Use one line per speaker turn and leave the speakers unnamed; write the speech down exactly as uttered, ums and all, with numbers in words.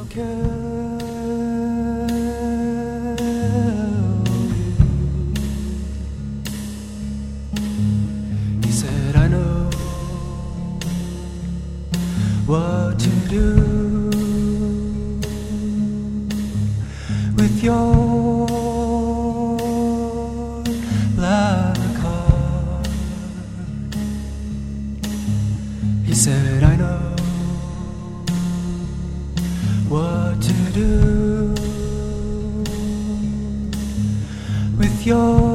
kill you. He said, I know what to do with your black heart. He said, I know what to do with your